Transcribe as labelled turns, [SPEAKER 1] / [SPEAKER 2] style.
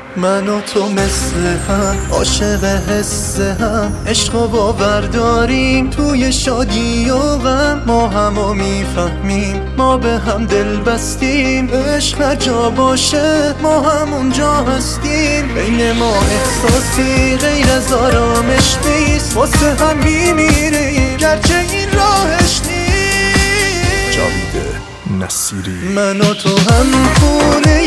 [SPEAKER 1] من و تو مثل هم عاشق حس هم، عشق و باور داریم توی شادی و غم. ما همو میفهمیم، ما به هم دل بستیم. عشق هر جا باشه ما همونجا هستیم. بین ما احساسی غیر از آرامش نیست، واسه هم میمیریم گرچه این راهش نیست.
[SPEAKER 2] جاوید نصیری.
[SPEAKER 1] من و تو هم خونه